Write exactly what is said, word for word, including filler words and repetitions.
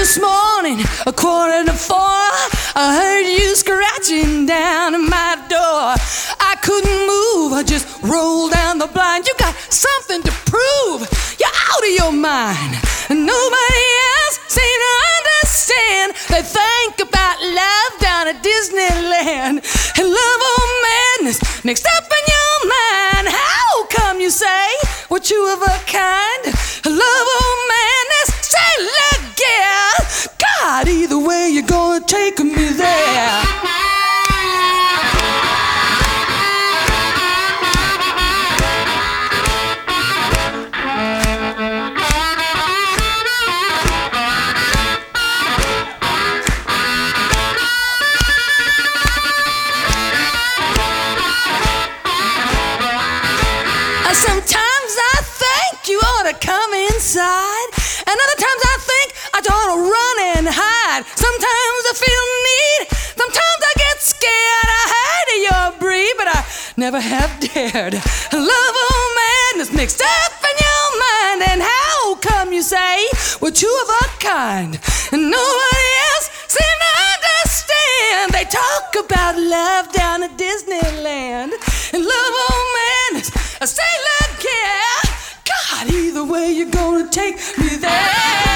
this morning, a quarter to four, I heard you scratching down at my door. I couldn't move, I just rolled down the blind. You got something to prove, you're out of your mind. And nobody else seemed to understand. They think about love down at Disneyland, and love or madness mixed up in your mind. How come you say we're two of a kind? Love or madness, say let go. God, either way you're gonna take me there. Sometimes I think you ought to come inside, and other times I think I ought to run and hide. Sometimes I feel need, sometimes I get scared. I hate your breed, but I never have dared. Love or madness mixed up in your mind. And how come you say we're two of a kind, and nobody else seems to understand? They talk about love down at Disneyland, and love or madness, I say look, yeah. God, either way you're gonna take me there.